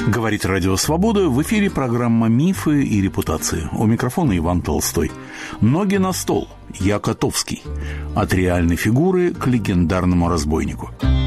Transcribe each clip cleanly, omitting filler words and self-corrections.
Говорит Радио Свобода. В эфире программа «Мифы и репутации». У микрофона Иван Толстой. Ноги на стол. Я Котовский. От реальной фигуры к легендарному разбойнику.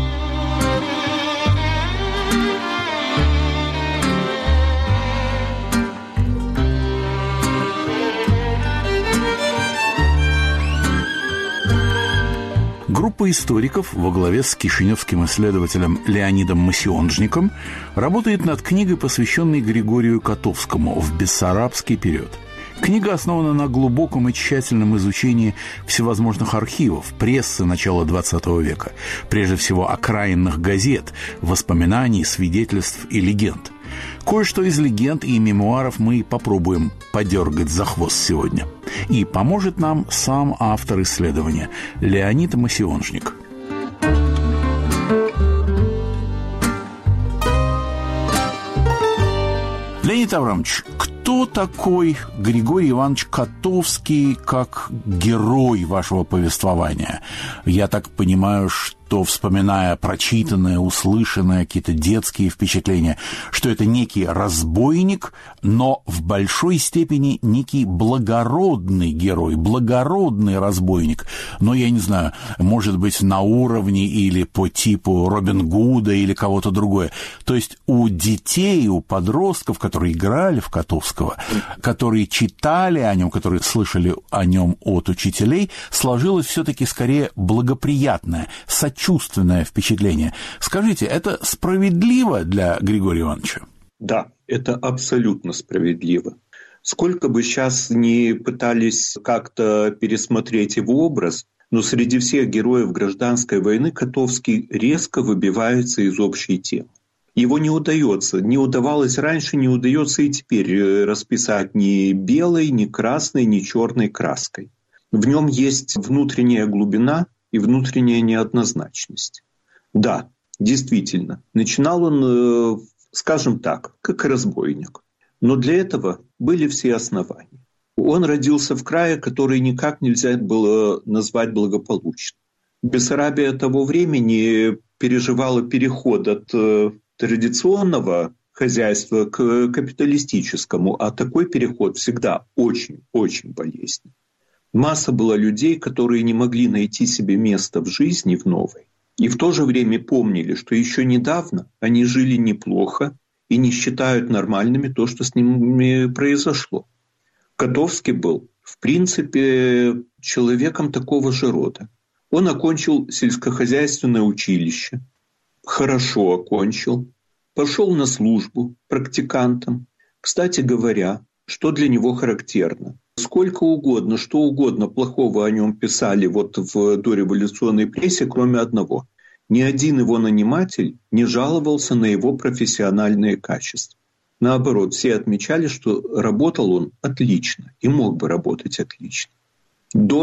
Группа историков во главе с кишиневским исследователем Леонидом Масионжником работает над книгой, посвященной Григорию Котовскому в бессарабский период. Книга основана на глубоком и тщательном изучении всевозможных архивов, прессы начала XX века, прежде всего окраинных газет, воспоминаний, свидетельств и легенд. Кое-что из легенд и мемуаров мы попробуем подергать за хвост сегодня. И поможет нам сам автор исследования Леонид Масионжник. Леонид Аврамович, кто такой Григорий Иванович Котовский как герой вашего повествования? Я так понимаю, что, вспоминая прочитанное, услышанное, какие-то детские впечатления, что это некий разбойник, но в большой степени некий благородный герой, благородный разбойник. Но, я не знаю, может быть, на уровне или по типу Робин Гуда или кого-то другое. То есть у детей, у подростков, которые играли в Котовского, которые читали о нем, которые слышали о нем от учителей, сложилось все-таки скорее благоприятное, сочувственное впечатление. Скажите, это справедливо для Григория Ивановича? Да, это абсолютно справедливо. Сколько бы сейчас ни пытались как-то пересмотреть его образ, но среди всех героев гражданской войны Котовский резко выбивается из общей темы. Его не удавалось раньше, не удается и теперь расписать ни белой, ни красной, ни черной краской. В нем есть внутренняя глубина и внутренняя неоднозначность. Да, действительно, начинал он, скажем так, как разбойник. Но для этого были все основания. Он родился в крае, который никак нельзя было назвать благополучным. Бессарабия того времени переживала переход от традиционного хозяйства к капиталистическому, а такой переход всегда очень-очень болезненный. Масса была людей, которые не могли найти себе место в жизни в новой, и в то же время помнили, что еще недавно они жили неплохо и не считают нормальными то, что с ними произошло. Котовский был, в принципе, человеком такого же рода. Он окончил сельскохозяйственное училище, хорошо окончил, пошел на службу практикантом. Кстати говоря, что для него характерно? Сколько угодно, что угодно плохого о нем писали в дореволюционной прессе, кроме одного. Ни один его наниматель не жаловался на его профессиональные качества. Наоборот, все отмечали, что работал он отлично и мог бы работать отлично. До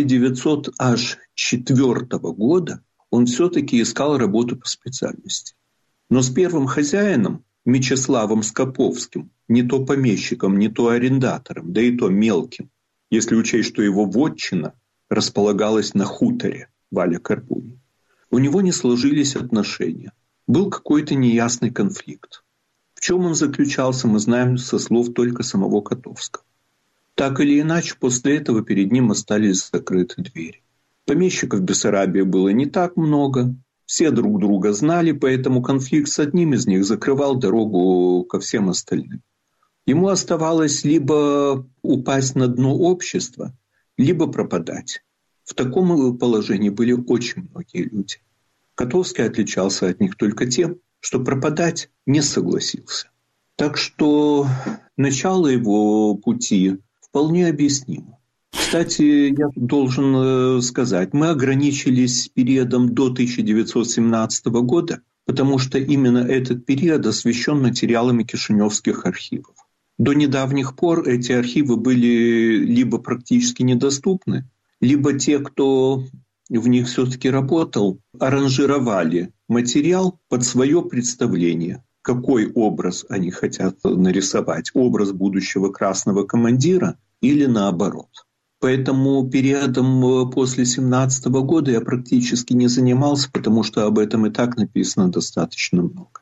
1904 года он все-таки искал работу по специальности. Но с первым хозяином, Мечиславом Скоповским, не то помещиком, не то арендатором, да и то мелким, если учесть, что его вотчина располагалась на хуторе Валя-Карбуни, у него не сложились отношения. Был какой-то неясный конфликт. В чем он заключался, мы знаем со слов только самого Котовского. Так или иначе, после этого перед ним остались закрыты двери. Помещиков в Бессарабии было не так много, все друг друга знали, поэтому конфликт с одним из них закрывал дорогу ко всем остальным. Ему оставалось либо упасть на дно общества, либо пропадать. В таком положении были очень многие люди. Котовский отличался от них только тем, что пропадать не согласился. Так что начало его пути вполне объяснимо. Кстати, я должен сказать, мы ограничились периодом до 1917 года, потому что именно этот период освещен материалами кишиневских архивов. До недавних пор эти архивы были либо практически недоступны, либо те, кто в них все-таки работал, аранжировали материал под свое представление, какой образ они хотят нарисовать, образ будущего красного командира или наоборот. Поэтому периодом после 1917 года я практически не занимался, потому что об этом и так написано достаточно много.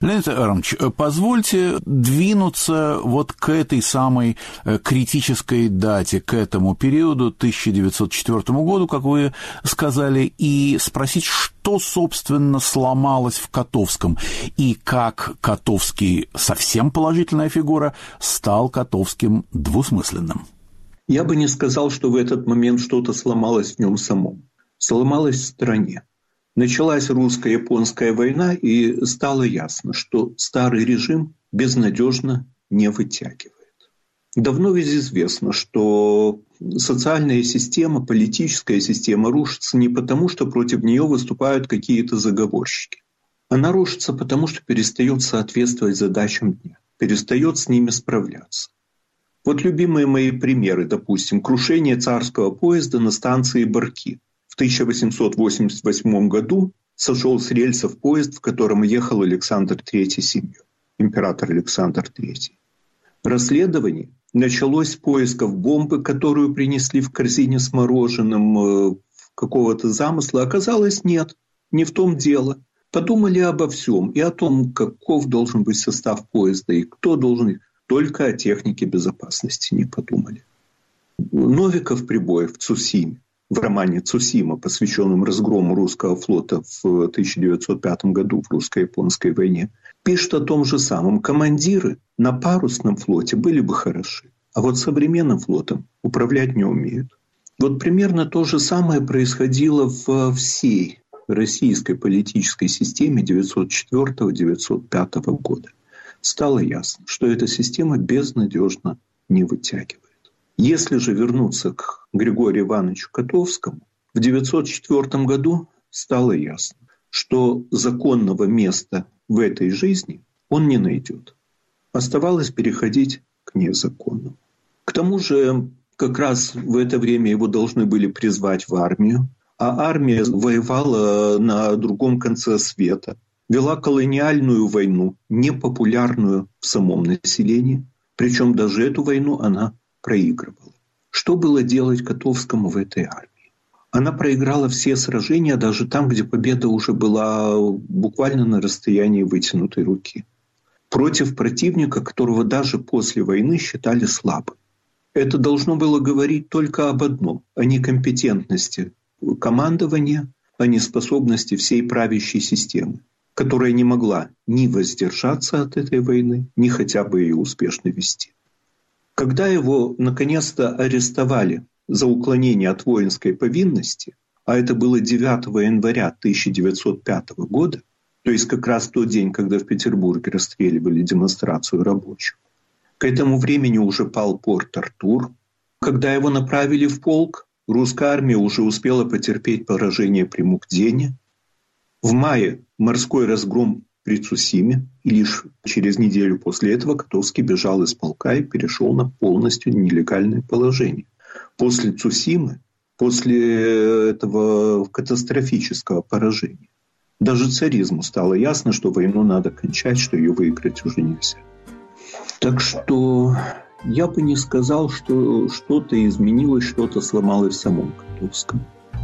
Леонид Аронович, позвольте двинуться вот к этой самой критической дате, к этому периоду, 1904 году, как вы сказали, и спросить, что, собственно, сломалось в Котовском, и как Котовский, совсем положительная фигура, стал Котовским двусмысленным. Я бы не сказал, что в этот момент что-то сломалось в нем самом. Сломалось в стране. Началась русско-японская война, и стало ясно, что старый режим безнадежно не вытягивает. Давно ведь известно, что социальная система, политическая система рушится не потому, что против нее выступают какие-то заговорщики. Она рушится потому, что перестает соответствовать задачам дня, перестает с ними справляться. Вот любимые мои примеры, допустим, крушение царского поезда на станции Барки. В 1888 году сошел с рельсов поезд, в котором ехал Александр III с семьей, император Александр III. Расследование началось с поисков бомбы, которую принесли в корзине с мороженым, какого-то замысла. Оказалось, нет, не в том дело. Подумали обо всем, и о том, каков должен быть состав поезда, и кто должен... Только о технике безопасности не подумали. Новиков прибой в Цусиме, в романе «Цусима», посвященном разгрому русского флота в 1905 году в русско-японской войне, пишет о том же самом. Командиры на парусном флоте были бы хороши, а вот современным флотом управлять не умеют. Вот примерно то же самое происходило во всей российской политической системе 1904-1905 года. Стало ясно, что эта система безнадежно не вытягивает. Если же вернуться к Григорию Ивановичу Котовскому, в 1904 году стало ясно, что законного места в этой жизни он не найдет. Оставалось переходить к незаконному. К тому же, как раз в это время его должны были призвать в армию, а армия воевала на другом конце света, вела колониальную войну, непопулярную в самом населении, причем даже эту войну она проигрывала. Что было делать Котовскому в этой армии? Она проиграла все сражения, даже там, где победа уже была буквально на расстоянии вытянутой руки. Против противника, которого даже после войны считали слабым. Это должно было говорить только об одном – о некомпетентности командования, о неспособности всей правящей системы, которая не могла ни воздержаться от этой войны, ни хотя бы ее успешно вести. Когда его наконец-то арестовали за уклонение от воинской повинности, а это было 9 января 1905 года, то есть как раз тот день, когда в Петербурге расстреливали демонстрацию рабочих, к этому времени уже пал Порт-Артур. Когда его направили в полк, русская армия уже успела потерпеть поражение при Мукдене. В мае морской разгром при Цусиме, и лишь через неделю после этого Котовский бежал из полка и перешел на полностью нелегальное положение. После Цусимы, после этого катастрофического поражения, даже царизму стало ясно, что войну надо кончать, что ее выиграть уже нельзя. Так что я бы не сказал, что что-то изменилось, что-то сломалось в самом Котовском.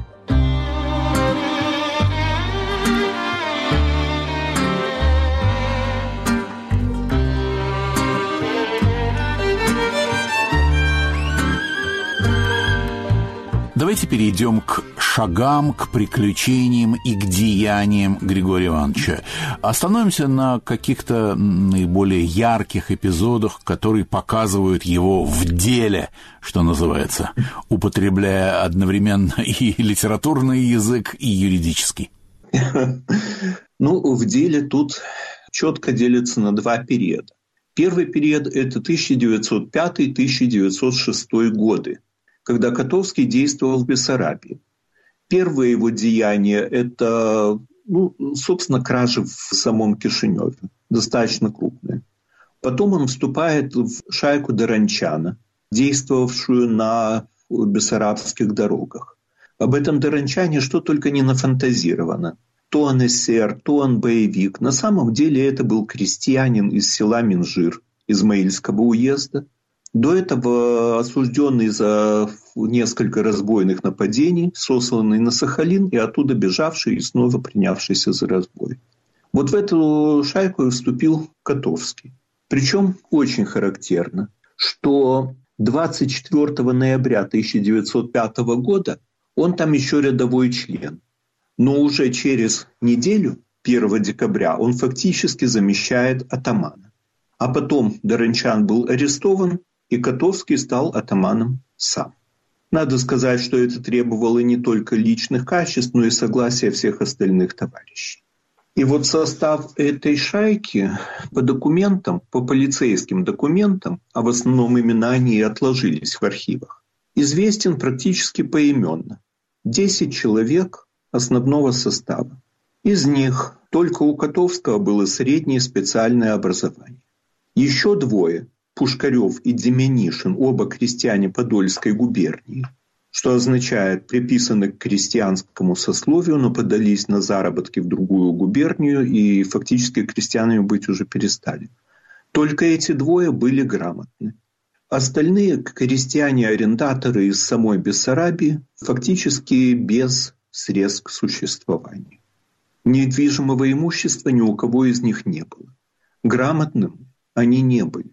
Давайте перейдем к шагам, к приключениям и к деяниям Григория Ивановича. Остановимся на каких-то наиболее ярких эпизодах, которые показывают его в деле, что называется, употребляя одновременно и литературный язык, и юридический. Ну, в деле тут четко делится на два периода. Первый период – это 1905-1906 годы, когда Котовский действовал в Бессарабии. Первое его деяние – это, собственно, кражи в самом Кишиневе, достаточно крупные. Потом он вступает в шайку Дорончана, действовавшую на бессарабских дорогах. Об этом Дорончане что только не нафантазировано. То он эсер, то он боевик. На самом деле это был крестьянин из села Минжир, Измаильского уезда. До этого осужденный за несколько разбойных нападений, сосланный на Сахалин и оттуда бежавший и снова принявшийся за разбой. Вот в эту шайку и вступил Котовский. Причем очень характерно, что 24 ноября 1905 года он там еще рядовой член. Но уже через неделю, 1 декабря, он фактически замещает атамана. А потом Дорончан был арестован, и Котовский стал атаманом сам. Надо сказать, что это требовало не только личных качеств, но и согласия всех остальных товарищей. И вот состав этой шайки по документам, по полицейским документам, а в основном имена они и отложились в архивах, известен практически поименно. 10 человек основного состава. Из них только у Котовского было среднее специальное образование. Еще 2, Пушкарев и Деменишин, оба крестьяне Подольской губернии, что означает, приписаны к крестьянскому сословию, но подались на заработки в другую губернию и фактически крестьянами быть уже перестали. Только эти 2 были грамотны. Остальные крестьяне-арендаторы из самой Бессарабии фактически без средств к существованию. Недвижимого имущества ни у кого из них не было. Грамотным они не были.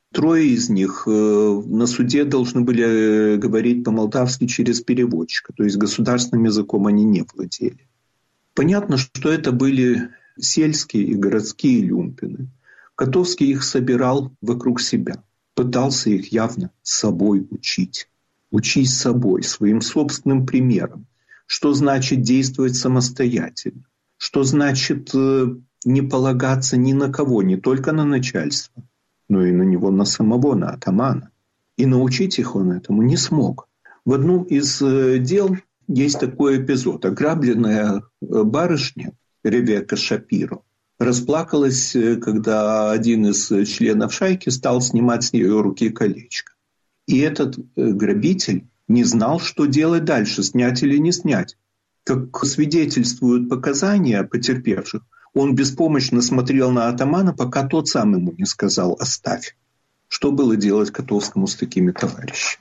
3 из них на суде должны были говорить по-молдавски через переводчика, то есть государственным языком они не владели. Понятно, что это были сельские и городские люмпины. Котовский их собирал вокруг себя, пытался их явно собой учить. Учить собой, своим собственным примером. Что значит действовать самостоятельно? Что значит не полагаться ни на кого, не только на начальство, но и на него, на самого, на атамана. И научить их он этому не смог. В одном из дел есть такой эпизод. Ограбленная барышня Ревека Шапиро расплакалась, когда один из членов шайки стал снимать с нее руки колечко. И этот грабитель не знал, что делать дальше, снять или не снять. Как свидетельствуют показания потерпевших, он беспомощно смотрел на атамана, пока тот сам ему не сказал «оставь». Что было делать Котовскому с такими товарищами?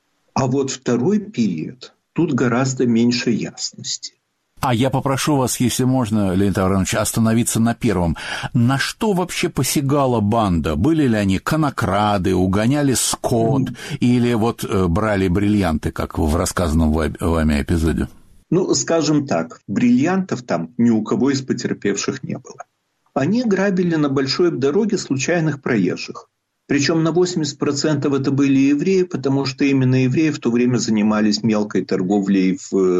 А вот второй период, тут гораздо меньше ясности. А я попрошу вас, если можно, Леонид Аврамович, остановиться на первом. На что вообще посягала банда? Были ли они конокрады, угоняли скот или вот брали бриллианты, как в рассказанном вами эпизоде? Ну, скажем так, бриллиантов там ни у кого из потерпевших не было. Они грабили на большой дороге случайных проезжих. Причем на 80% это были евреи, потому что именно евреи в то время занимались мелкой торговлей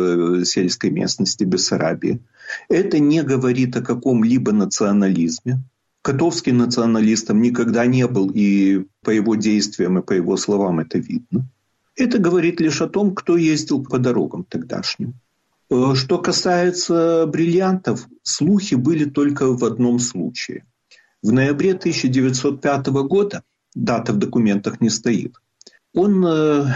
в сельской местности Бессарабии. Это не говорит о каком-либо национализме. Котовский националистом никогда не был, и по его действиям, и по его словам это видно. Это говорит лишь о том, кто ездил по дорогам тогдашним. Что касается бриллиантов, слухи были только в одном случае. В ноябре 1905 года, дата в документах не стоит, он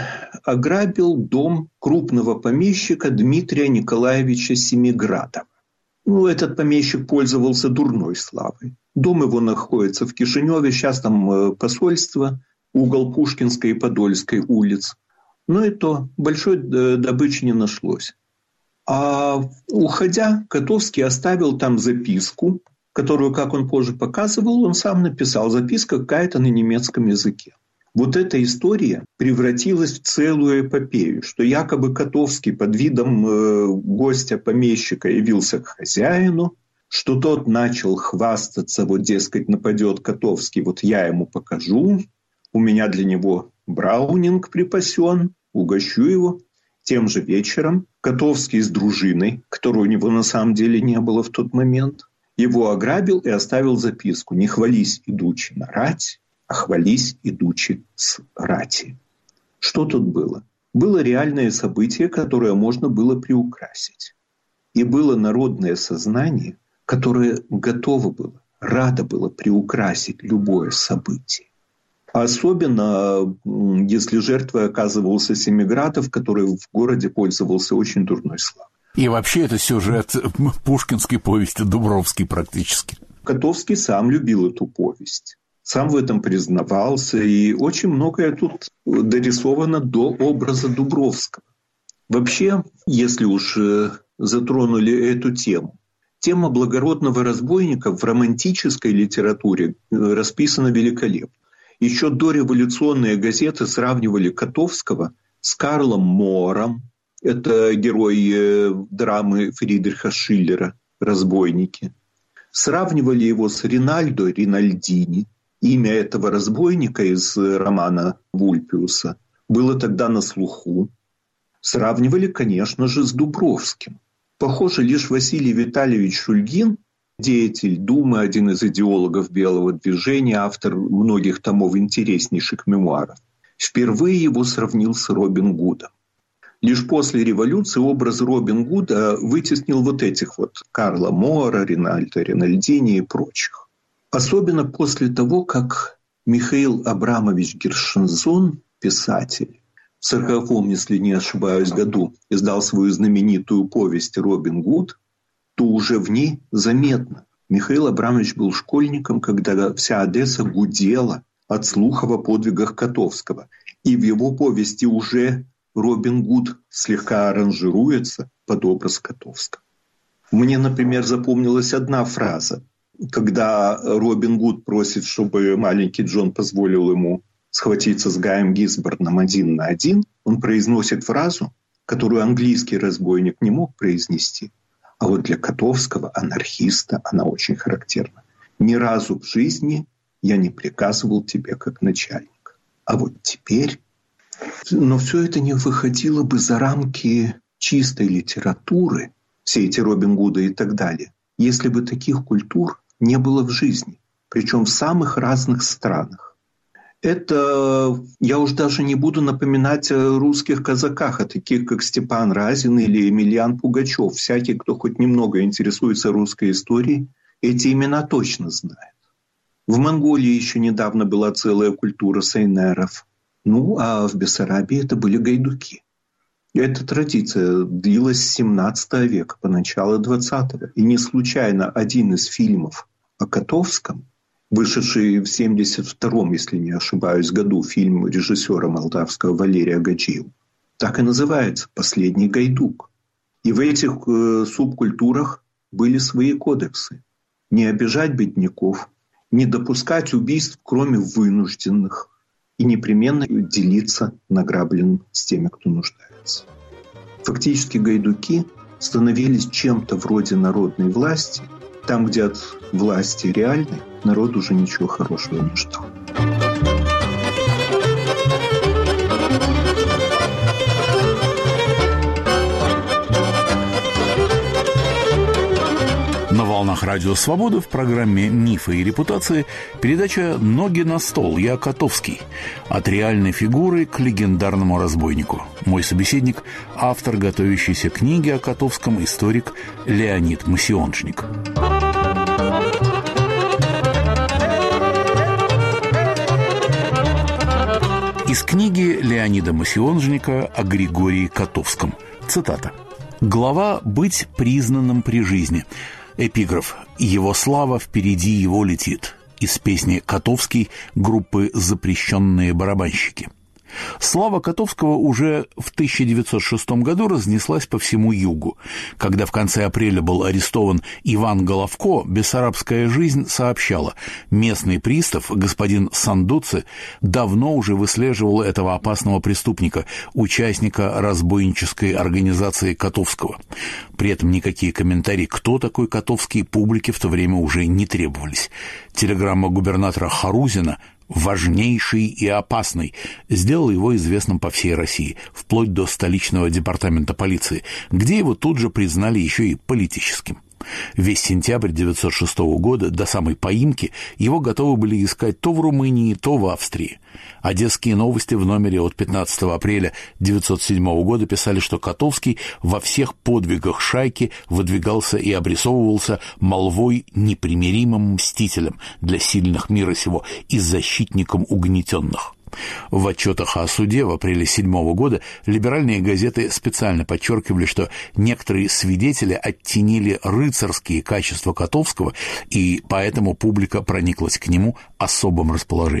ограбил дом крупного помещика Дмитрия Николаевича Семиградова. Этот помещик пользовался дурной славой. Дом его находится в Кишиневе, сейчас там посольство, угол Пушкинской и Подольской улиц. Но и то большой добычи не нашлось. А уходя, Котовский оставил там записку, которую, как он позже показывал, он сам написал. Записка какая-то на немецком языке. Вот эта история превратилась в целую эпопею, что якобы Котовский под видом гостя-помещика явился к хозяину, что тот начал хвастаться, вот, дескать, нападет Котовский, вот я ему покажу, у меня для него браунинг припасен, угощу его. Тем же вечером Котовский с дружиной, которой у него на самом деле не было в тот момент, его ограбил и оставил записку: «Не хвались, идучи на рать, а хвались, идучи с рати». Что тут было? Было реальное событие, которое можно было приукрасить. И было народное сознание, которое готово было, радо было приукрасить любое событие. Особенно, если жертвой оказывался Семиградов, который в городе пользовался очень дурной славой. И вообще это сюжет пушкинской повести Дубровский практически. Котовский сам любил эту повесть. Сам в этом признавался. И очень многое тут дорисовано до образа Дубровского. Вообще, если уж затронули эту тему, Тема благородного разбойника в романтической литературе расписана великолепно. Еще дореволюционные газеты сравнивали Котовского с Карлом Моором. Это герой драмы Фридриха Шиллера «Разбойники». Сравнивали его с Ринальдо Ринальдини. Имя этого разбойника из романа Вульпиуса было тогда на слуху. Сравнивали, конечно же, с Дубровским. Похоже, лишь Василий Витальевич Шульгин, деятель Думы, один из идеологов белого движения, автор многих томов интереснейших мемуаров, впервые его сравнил с Робин Гудом. Лишь после революции образ Робин Гуда вытеснил вот этих вот Карла Моора, Ринальдо Ринальдини и прочих. Особенно после того, как Михаил Абрамович Гершензон, писатель, в 1940-м, если не ошибаюсь, году издал свою знаменитую повесть «Робин Гуд», то уже в ней заметно. Михаил Абрамович был школьником, когда вся Одесса гудела от слухов о подвигах Котовского. И в его повести уже Робин Гуд слегка аранжируется под образ Котовского. Мне, например, запомнилась одна фраза. Когда Робин Гуд просит, чтобы маленький Джон позволил ему схватиться с Гаем Гисборном 1 на 1, он произносит фразу, которую английский разбойник не мог произнести. А вот для Котовского, анархиста, она очень характерна. «Ни разу в жизни я не приказывал тебе как начальник. А вот теперь...» Но все это не выходило бы за рамки чистой литературы, все эти Робин Гуды и так далее, если бы таких культур не было в жизни, причем в самых разных странах. Это я уж даже не буду напоминать о русских казаках, о таких, как Степан Разин или Емельян Пугачев. Всякий, кто хоть немного интересуется русской историей, эти имена точно знает. В Монголии еще недавно была целая культура сайнеров. Ну, а в Бессарабии это были гайдуки. И эта традиция длилась с 17 века по начало 20-го. И не случайно один из фильмов о Котовском, вышедший в 1972, если не ошибаюсь, году, фильм режиссера молдавского Валерия Гаджиева, так и называется «Последний гайдук». И в этих субкультурах были свои кодексы. Не обижать бедняков, не допускать убийств, кроме вынужденных, и непременно делиться награбленным с теми, кто нуждается. Фактически гайдуки становились чем-то вроде народной власти, там, где от власти реальной народ уже ничего хорошего не ждал. На волнах Радио Свобода в программе «Мифы и репутации» передача «Ноги на стол». Я Котовский. От реальной фигуры к легендарному разбойнику. Мой собеседник – автор готовящейся книги о Котовском, историк Леонид Массионжник. Из книги Леонида Массионжника о Григории Котовском. Цитата. «Глава «Быть признанным при жизни». Эпиграф «Его слава впереди его летит» из песни «Котовский» группы «Запрещенные барабанщики». Слава Котовского уже в 1906 году разнеслась по всему югу. Когда в конце апреля был арестован Иван Головко, «Бессарабская жизнь» сообщала, местный пристав, господин Сандуци, давно уже выслеживал этого опасного преступника, участника разбойнической организации Котовского. При этом никакие комментарии, кто такой Котовский, публике в то время уже не требовались. Телеграмма губернатора Харузина «важнейший и опасный» сделала его известным по всей России, вплоть до столичного департамента полиции, где его тут же признали еще и политическим. Весь сентябрь 1906 года, до самой поимки, его готовы были искать то в Румынии, то в Австрии. Одесские новости в номере от 15 апреля 1907 года писали, что Котовский во всех подвигах шайки выдвигался и обрисовывался молвой непримиримым мстителем для сильных мира сего и защитником угнетенных. В отчетах о суде в апреле 1907 года либеральные газеты специально подчеркивали, что некоторые свидетели оттенили рыцарские качества Котовского, и поэтому публика прониклась к нему особым расположением.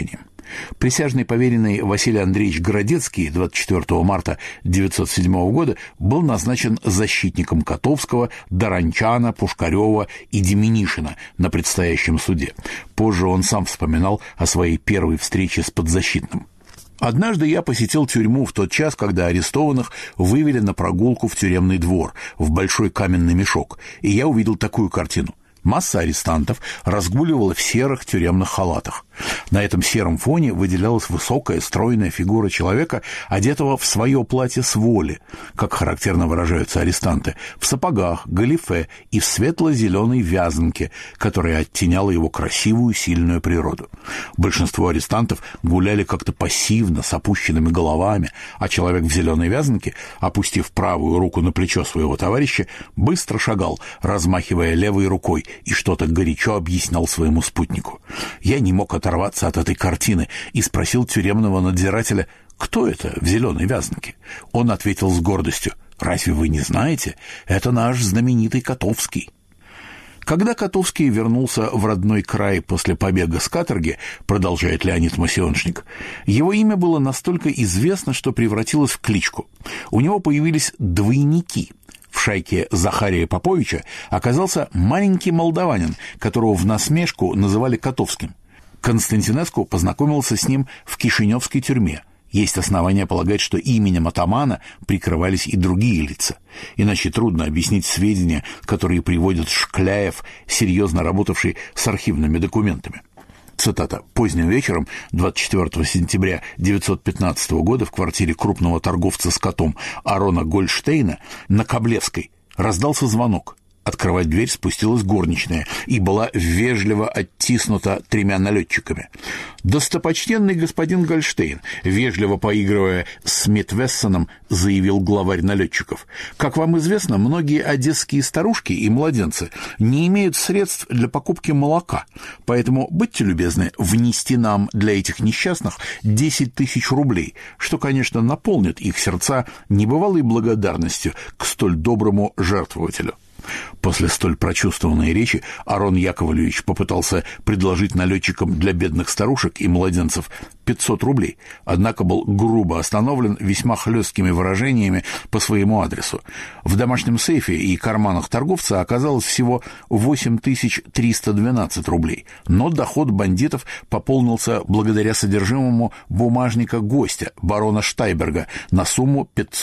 Присяжный поверенный Василий Андреевич Городецкий 24 марта 1907 года был назначен защитником Котовского, Дорончана, Пушкарева и Деменишина на предстоящем суде. Позже он сам вспоминал о своей первой встрече с подзащитным. «Однажды я посетил тюрьму в тот час, когда арестованных вывели на прогулку в тюремный двор, в большой каменный мешок, и я увидел такую картину. Масса арестантов разгуливала в серых тюремных халатах. На этом сером фоне выделялась высокая, стройная фигура человека, одетого в свое платье с воли, как характерно выражаются арестанты, в сапогах, галифе и в светло-зеленой вязанке, которая оттеняла его красивую, сильную природу. Большинство арестантов гуляли как-то пассивно, с опущенными головами, а человек в зеленой вязанке, опустив правую руку на плечо своего товарища, быстро шагал, размахивая левой рукой, и что-то горячо объяснял своему спутнику. Я не мог оторваться от этой картины и спросил тюремного надзирателя, кто это в зеленой вязанке. Он ответил с гордостью: «Разве вы не знаете? Это наш знаменитый Котовский». Когда Котовский вернулся в родной край после побега с каторги, продолжает Леонид Мосионшник, его имя было настолько известно, что превратилось в кличку. У него появились двойники. В шайке Захария Поповича оказался маленький молдаванин, которого в насмешку называли Котовским. Константинеску познакомился с ним в кишиневской тюрьме. Есть основания полагать, что именем атамана прикрывались и другие лица. Иначе трудно объяснить сведения, которые приводит Шкляев, серьезно работавший с архивными документами. Цитата. «Поздним вечером 24 сентября 1915 года в квартире крупного торговца скотом Арона Гольштейна на Каблевской раздался звонок. Открывать дверь спустилась горничная и была вежливо оттиснута 3 налетчиками. «Достопочтенный господин Гольштейн», вежливо поигрывая с Митвессоном, заявил главарь налетчиков, «как вам известно, многие одесские старушки и младенцы не имеют средств для покупки молока, поэтому будьте любезны внести нам для этих несчастных 10 тысяч рублей, что, конечно, наполнит их сердца небывалой благодарностью к столь доброму жертвователю». После столь прочувствованной речи Арон Яковлевич попытался предложить налетчикам для бедных старушек и младенцев 500 рублей, однако был грубо остановлен весьма хлесткими выражениями по своему адресу. В домашнем сейфе и карманах торговца оказалось всего 8312 рублей, но доход бандитов пополнился благодаря содержимому бумажника гостя, барона Штайберга, на сумму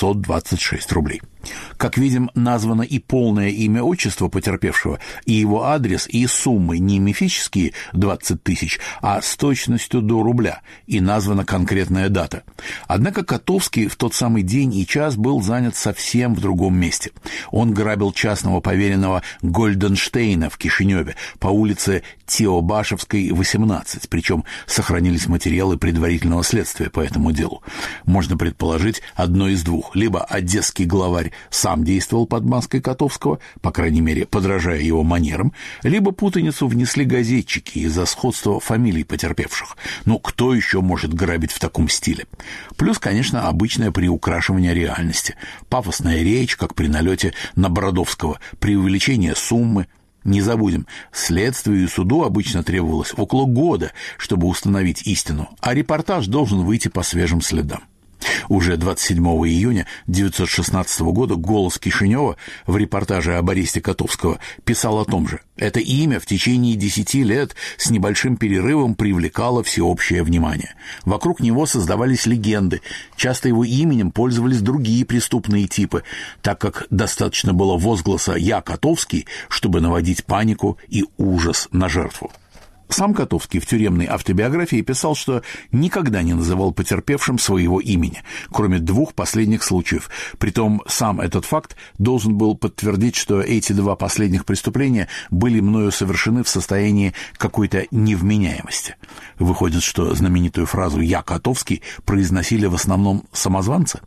526 рублей. Как видим, названо и полное имя, отчество потерпевшего, и его адрес, и суммы не мифические 20 тысяч, а с точностью до рубля, и названа конкретная дата. Однако Котовский в тот самый день и час был занят совсем в другом месте. Он грабил частного поверенного Гольденштейна в Кишиневе по улице Теобашевской, 18, причем сохранились материалы предварительного следствия по этому делу. Можно предположить одно из двух: либо одесский главарь сам действовал под маской Котовского, по крайней мере, подражая его манерам, либо путаницу внесли газетчики из-за сходства фамилий потерпевших. Но кто еще может грабить в таком стиле? Плюс, конечно, обычное приукрашивание реальности. Пафосная речь, как при налете на Бродовского, преувеличение суммы. Не забудем, следствию и суду обычно требовалось около года, чтобы установить истину, а репортаж должен выйти по свежим следам. Уже 27 июня 1916 года «Голос Кишинева» в репортаже об аресте Котовского писал о том же. Это имя в течение 10 лет с небольшим перерывом привлекало всеобщее внимание. Вокруг него создавались легенды. Часто его именем пользовались другие преступные типы, так как достаточно было возгласа «Я Котовский», чтобы наводить панику и ужас на жертву. Сам Котовский в тюремной автобиографии писал, что никогда не называл потерпевшим своего имени, кроме 2 последних случаев. Притом сам этот факт должен был подтвердить, что эти 2 последних преступления были мною совершены в состоянии какой-то невменяемости. Выходит, что знаменитую фразу «Я Котовский» произносили в основном самозванцы?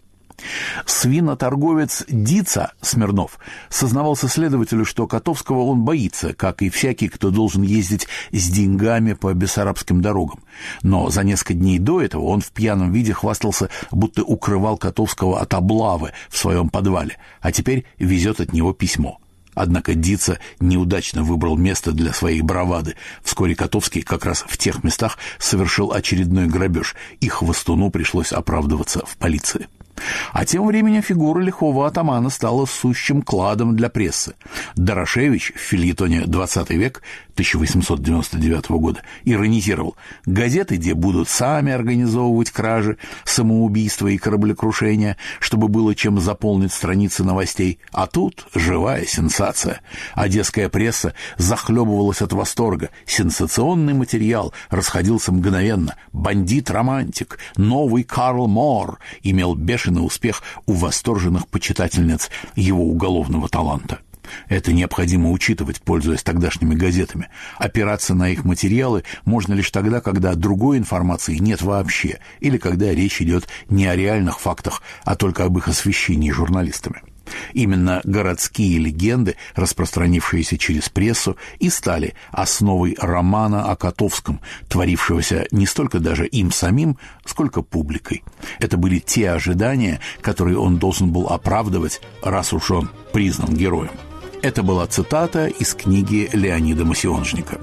Свиноторговец Дица Смирнов сознавался следователю, что Котовского он боится, как и всякий, кто должен ездить с деньгами по бессарабским дорогам. Но за несколько дней до этого он в пьяном виде хвастался, будто укрывал Котовского от облавы в своем подвале, а теперь везет от него письмо. Однако Дица неудачно выбрал место для своей бравады. Вскоре Котовский как раз в тех местах совершил очередной грабеж, и хвостуну пришлось оправдываться в полиции. А тем временем фигура лихого атамана стала сущим кладом для прессы. Дорошевич в фельетоне «20 век» 1899 года иронизировал: газеты, где будут сами организовывать кражи, самоубийства и кораблекрушения, чтобы было чем заполнить страницы новостей. А тут живая сенсация. Одесская пресса захлебывалась от восторга. Сенсационный материал расходился мгновенно. Бандит-романтик, новый Карл Моор имел бешеный успех у восторженных почитательниц его уголовного таланта. Это необходимо учитывать, пользуясь тогдашними газетами. Опираться на их материалы можно лишь тогда, когда другой информации нет вообще, или когда речь идет не о реальных фактах, а только об их освещении журналистами. Именно городские легенды, распространившиеся через прессу, и стали основой романа о Котовском, творившегося не столько даже им самим, сколько публикой. Это были те ожидания, которые он должен был оправдывать, раз уж он признан героем. Это была цитата из книги Леонида Массионжника.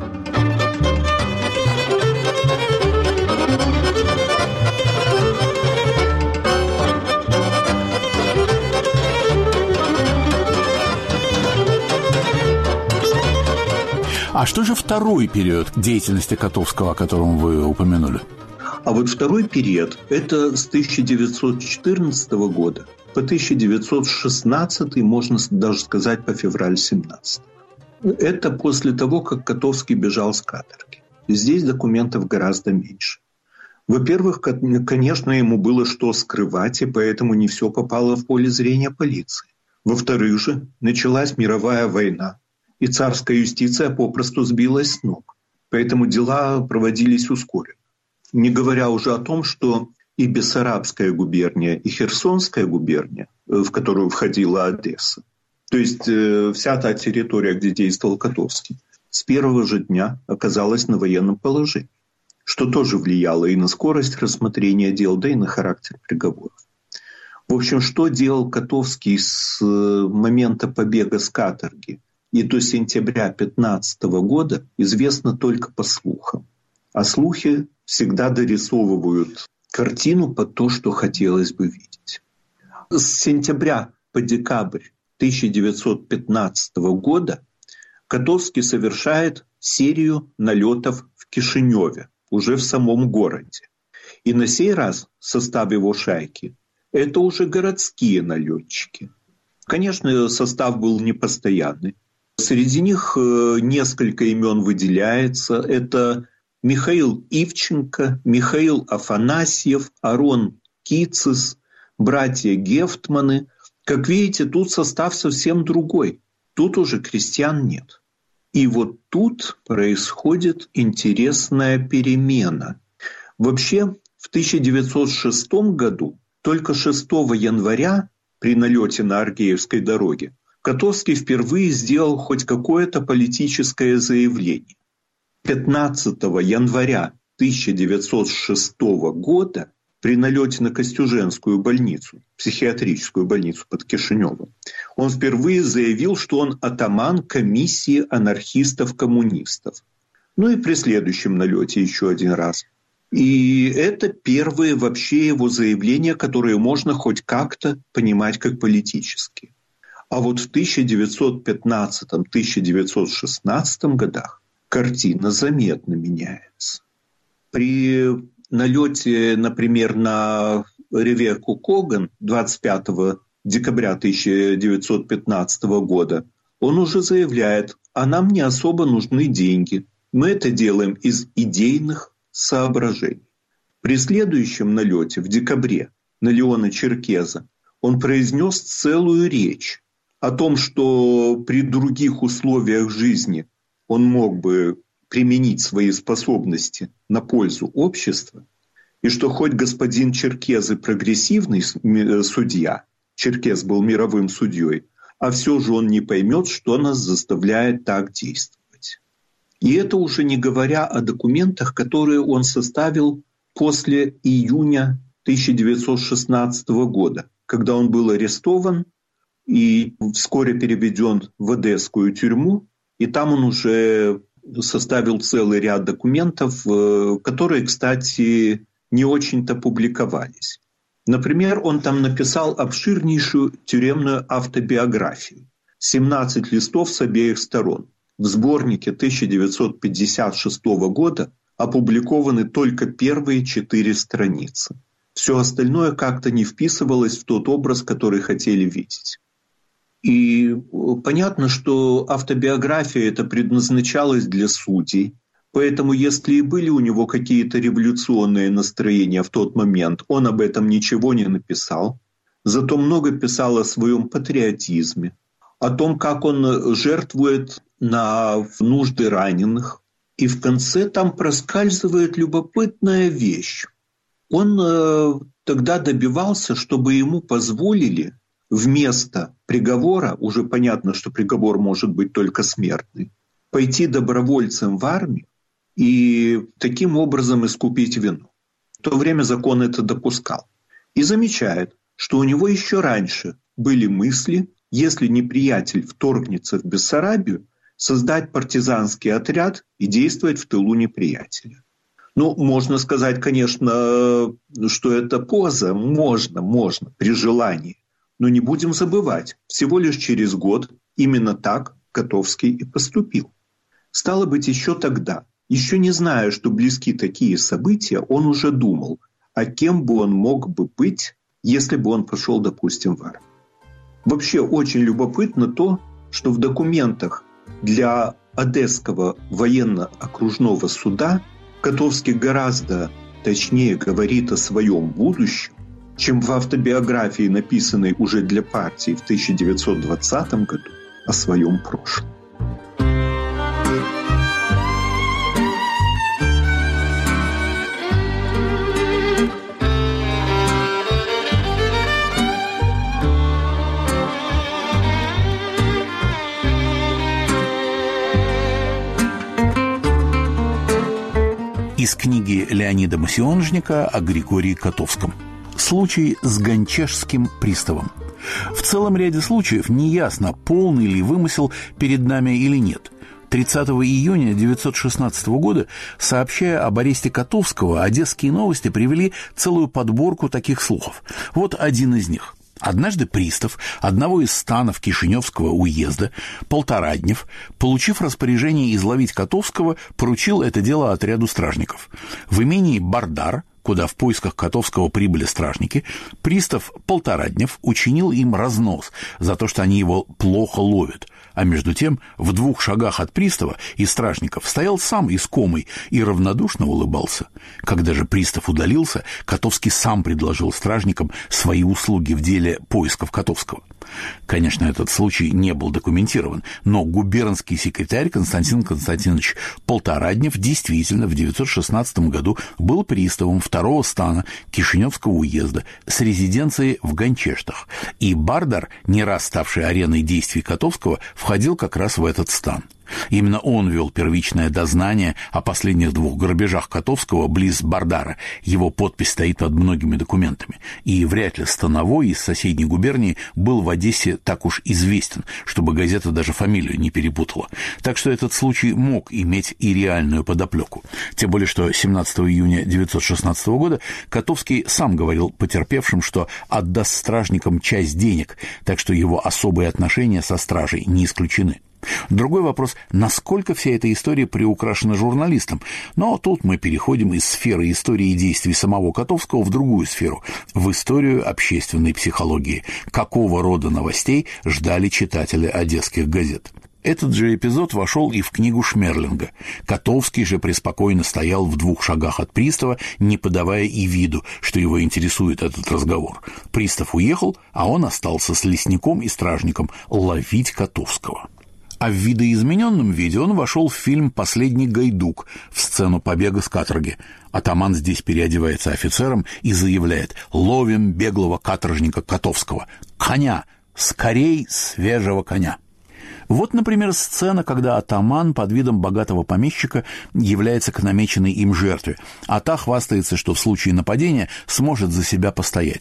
А что же второй период деятельности Котовского, о котором вы упомянули? А вот второй период – это с 1914 года по 1916, можно даже сказать, по февраль 17. Это после того, как Котовский бежал с каторги. Здесь документов гораздо меньше. Во-первых, конечно, ему было что скрывать, и поэтому не все попало в поле зрения полиции. Во-вторых же, началась мировая война, и царская юстиция попросту сбилась с ног. Поэтому дела проводились ускоренно. Не говоря уже о том, что и Бессарабская губерния, и Херсонская губерния, в которую входила Одесса, то есть вся та территория, где действовал Котовский, с первого же дня оказалась на военном положении, что тоже влияло и на скорость рассмотрения дел, да и на характер приговоров. В общем, что делал Котовский с момента побега с каторги и до сентября 15 года, известно только по слухам. А слухи всегда дорисовывают картину под то, что хотелось бы видеть. С сентября по декабрь 1915 года Котовский совершает серию налетов в Кишиневе, уже в самом городе. И на сей раз состав его шайки – это уже городские налетчики. Конечно, состав был непостоянный. Среди них несколько имен выделяется. Это Михаил Ивченко, Михаил Афанасьев, Арон Кицис, братья Гефтманы. Как видите, тут состав совсем другой. Тут уже крестьян нет. И вот тут происходит интересная перемена. Вообще, в 1906 году, только 6 января, при налете на Аргеевской дороге, Котовский впервые сделал хоть какое-то политическое заявление. 15 января 1906 года при налете на Костюженскую больницу, психиатрическую больницу под Кишиневом, он впервые заявил, что он атаман комиссии анархистов-коммунистов. Ну и при следующем налете еще один раз. И это первые вообще его заявления, которые можно хоть как-то понимать как политические. А вот в 1915-1916 годах картина заметно меняется. При налете, например, на Ревекку Коган 25 декабря 1915 года он уже заявляет: а нам не особо нужны деньги. Мы это делаем из идейных соображений. При следующем налете в декабре на Леона Черкеза он произнес целую речь о том, что при других условиях жизни он мог бы применить свои способности на пользу общества, и что хоть господин Черкез и прогрессивный судья, Черкез был мировым судьей, а все же он не поймет, что нас заставляет так действовать. И это уже не говоря о документах, которые он составил после июня 1916 года, когда он был арестован и вскоре переведен в Одесскую тюрьму, и там он уже составил целый ряд документов, которые, кстати, не очень-то публиковались. Например, он там написал обширнейшую тюремную автобиографию, 17 листов с обеих сторон. В сборнике 1956 года опубликованы только первые 4 страницы. Все остальное как-то не вписывалось в тот образ, который хотели видеть. И понятно, что автобиография эта предназначалась для судей, поэтому если и были у него какие-то революционные настроения в тот момент, он об этом ничего не написал, зато много писал о своем патриотизме, о том, как он жертвует на нужды раненых. И в конце там проскальзывает любопытная вещь. Он тогда добивался, чтобы ему позволили вместо приговора, уже понятно, что приговор может быть только смертный, пойти добровольцем в армию и таким образом искупить вину. В то время закон это допускал. И замечает, что у него еще раньше были мысли, если неприятель вторгнется в Бессарабию, создать партизанский отряд и действовать в тылу неприятеля. Можно сказать, конечно, что это поза, можно, при желании. Но не будем забывать, всего лишь через год именно так Котовский и поступил. Стало быть, еще тогда, еще не зная, что близки такие события, он уже думал, а кем бы он мог бы быть, если бы он пошел, допустим, в армию. Вообще очень любопытно то, что в документах для Одесского военно-окружного суда Котовский гораздо точнее говорит о своем будущем, чем в автобиографии, написанной уже для партии в 1920 году, о своем прошлом. Из книги Леонида Массионжника о Григории Котовском. Случай с гончежским приставом. В целом ряде случаев неясно, полный ли вымысел перед нами или нет. 30 июня 1916 года, сообщая об аресте Котовского, «Одесские новости» привели целую подборку таких слухов. Вот один из них. Однажды пристав одного из станов Кишиневского уезда, Полтораднев, получив распоряжение изловить Котовского, поручил это дело отряду стражников. В имении Бардар, куда в поисках Котовского прибыли стражники, пристав Полтораднев учинил им разнос за то, что они его плохо ловят. А между тем, в 2 шагах от пристава и стражников стоял сам искомый и равнодушно улыбался. Когда же пристав удалился, Котовский сам предложил стражникам свои услуги в деле поисков Котовского. Конечно, этот случай не был документирован, но губернский секретарь Константин Константинович Полтораднев действительно в 1916 году был приставом 2-го стана Кишиневского уезда с резиденцией в Гончештах, и Бардар, не раз ставший ареной действий Котовского, входил как раз в этот стан. Именно он вел первичное дознание о последних 2 грабежах Котовского близ Бардара. Его подпись стоит под многими документами. И вряд ли становой из соседней губернии был в Одессе так уж известен, чтобы газета даже фамилию не перепутала. Так что этот случай мог иметь и реальную подоплеку. Тем более, что 17 июня 1916 года Котовский сам говорил потерпевшим, что отдаст стражникам часть денег, так что его особые отношения со стражей не исключены. Другой вопрос, насколько вся эта история приукрашена журналистом. Но тут мы переходим из сферы истории и действий самого Котовского в другую сферу, в историю общественной психологии. Какого рода новостей ждали читатели одесских газет? Этот же эпизод вошел и в книгу Шмерлинга. Котовский же преспокойно стоял в 2 шагах от пристава, не подавая и виду, что его интересует этот разговор. Пристав уехал, а он остался с лесником и стражником ловить Котовского. А в видоизмененном виде он вошел в фильм «Последний гайдук» в сцену побега с каторги. Атаман здесь переодевается офицером и заявляет: «Ловим беглого каторжника Котовского! Коня! Скорей свежего коня!» Вот, например, сцена, когда атаман под видом богатого помещика является к намеченной им жертве, а та хвастается, что в случае нападения сможет за себя постоять.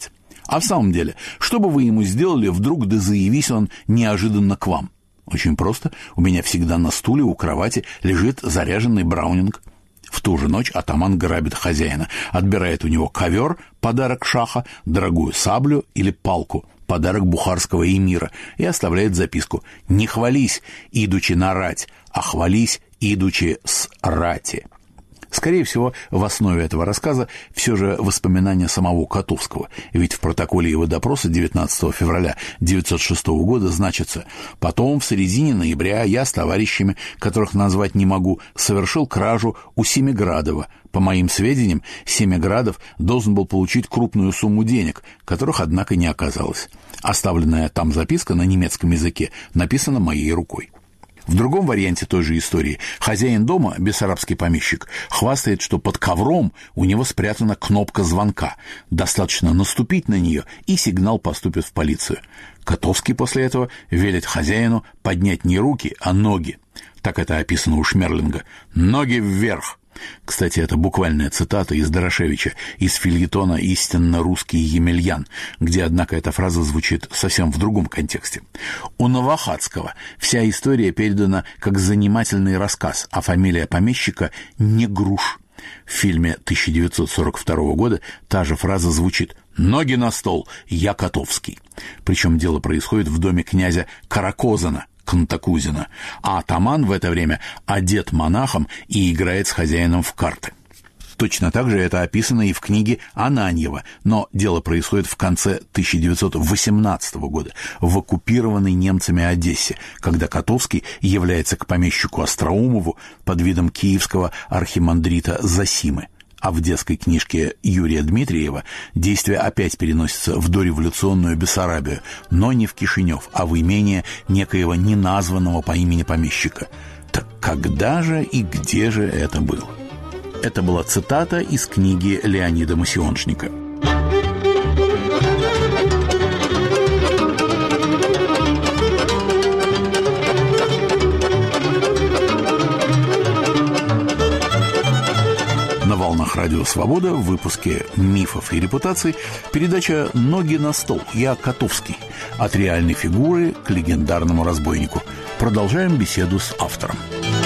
А в самом деле, что бы вы ему сделали, вдруг да заявись он неожиданно к вам? Очень просто. У меня всегда на стуле у кровати лежит заряженный браунинг. В ту же ночь атаман грабит хозяина, отбирает у него ковер, подарок шаха, дорогую саблю или палку, подарок бухарского эмира, и оставляет записку: «Не хвались, идучи на рать, а хвались, идучи с рати». Скорее всего, в основе этого рассказа все же воспоминания самого Котовского, ведь в протоколе его допроса 19 февраля 1906 года значится: «Потом, в середине ноября, я с товарищами, которых назвать не могу, совершил кражу у Семиградова. По моим сведениям, Семиградов должен был получить крупную сумму денег, которых, однако, не оказалось. Оставленная там записка на немецком языке написана моей рукой». В другом варианте той же истории хозяин дома, бессарабский помещик, хвастает, что под ковром у него спрятана кнопка звонка. Достаточно наступить на нее, и сигнал поступит в полицию. Котовский после этого велит хозяину поднять не руки, а ноги. Так это описано у Шмерлинга. «Ноги вверх». Кстати, это буквальная цитата из Дорошевича, из фельетона «Истинно русский Емельян», где, однако, эта фраза звучит совсем в другом контексте. У Новохадского вся история передана как занимательный рассказ, а фамилия помещика Негруш. В фильме 1942 года та же фраза звучит: «Ноги на стол, я Котовский». Причем дело происходит в доме князя Каракозана, Кантакузина, а атаман в это время одет монахом и играет с хозяином в карты. Точно так же это описано и в книге Ананьева, но дело происходит в конце 1918 года в оккупированной немцами Одессе, когда Котовский является к помещику Остроумову под видом киевского архимандрита Зосимы. А в детской книжке Юрия Дмитриева действие опять переносится в дореволюционную Бессарабию, но не в Кишинев, а в имение некоего неназванного по имени помещика. Так когда же и где же это было? Это была цитата из книги Леонида Масионшника. На волнах Радио Свобода в выпуске «Мифов и репутаций» передача «Ноги на стол». Я Котовский. От реальной фигуры к легендарному разбойнику. Продолжаем беседу с автором.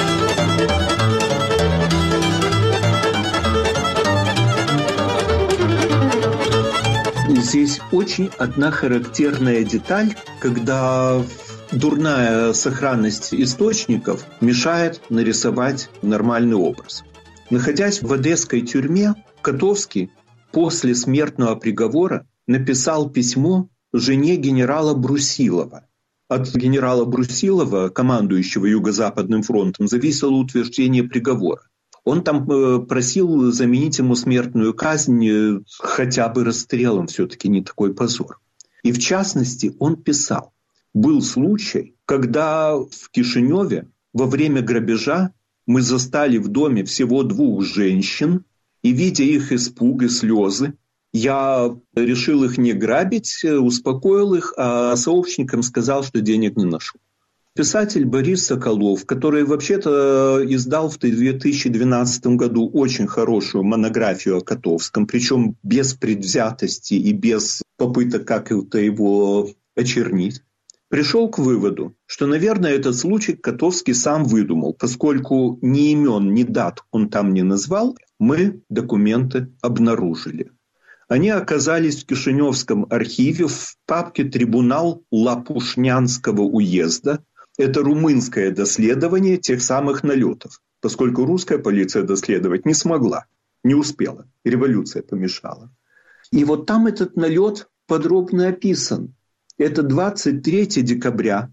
Здесь очень одна характерная деталь, когда дурная сохранность источников мешает нарисовать нормальный образ. Находясь в одесской тюрьме, Котовский после смертного приговора написал письмо жене генерала Брусилова. От генерала Брусилова, командующего Юго-Западным фронтом, зависело утверждение приговора. Он там просил заменить ему смертную казнь хотя бы расстрелом, все-таки не такой позор. И в частности он писал: «Был случай, когда в Кишиневе во время грабежа мы застали в доме всего 2 женщин, и, видя их испуг и слезы, я решил их не грабить, успокоил их, а сообщникам сказал, что денег не нашел». Писатель Борис Соколов, который вообще-то издал в 2012 году очень хорошую монографию о Котовском, причем без предвзятости и без попыток как-то его очернить, пришел к выводу, что, наверное, этот случай Котовский сам выдумал, поскольку ни имен, ни дат он там не назвал, мы документы обнаружили. Они оказались в Кишиневском архиве в папке «Трибунал Лопушнянского уезда». Это румынское доследование тех самых налетов, поскольку русская полиция доследовать не смогла, не успела, революция помешала. И вот там этот налет подробно описан. Это 23 декабря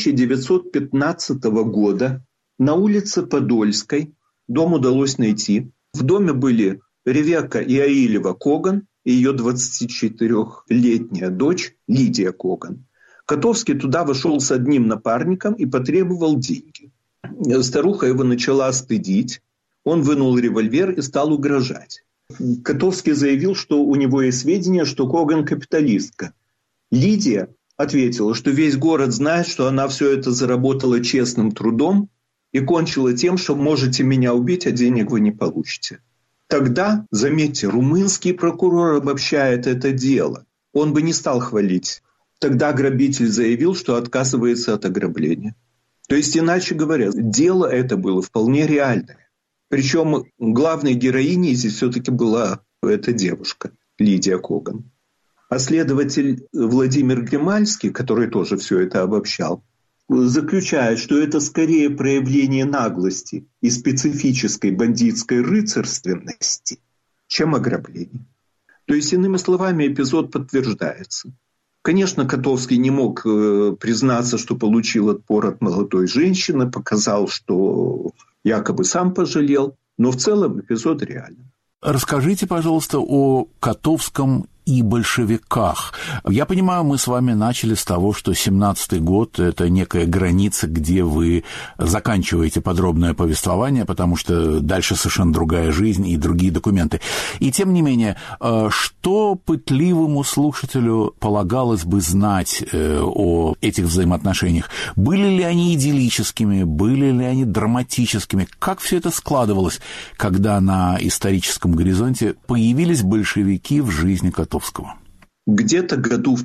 1915 года на улице Подольской. Дом удалось найти. В доме были Ревекка Иаилева Коган и ее 24-летняя дочь Лидия Коган. Котовский туда вошел с одним напарником и потребовал деньги. Старуха его начала стыдить. Он вынул револьвер и стал угрожать. Котовский заявил, что у него есть сведения, что Коган капиталистка. Лидия ответила, что весь город знает, что она все это заработала честным трудом и кончила тем, что можете меня убить, а денег вы не получите. Тогда, заметьте, румынский прокурор обобщает это дело. он бы не стал хвалить. Тогда грабитель заявил, что отказывается от ограбления. То есть, иначе говоря, дело это было вполне реальное. Причем главной героиней здесь все-таки была эта девушка, Лидия Коган. А следователь Владимир Гремальский, который тоже все это обобщал, заключает, что это скорее проявление наглости и специфической бандитской рыцарственности, чем ограбление. То есть, иными словами, эпизод подтверждается. Конечно, Котовский не мог признаться, что получил отпор от молодой женщины, показал, что якобы сам пожалел, но в целом эпизод реален. Расскажите, пожалуйста, о Котовском и большевиках. Я понимаю, мы с вами начали с того, что 17-й год – это некая граница, где вы заканчиваете подробное повествование, потому что дальше совершенно другая жизнь и другие документы. И тем не менее, что пытливому слушателю полагалось бы знать о этих взаимоотношениях? Были ли они идиллическими, были ли они драматическими? Как все это складывалось, когда на историческом горизонте появились большевики в жизни Котовского? Где-то году в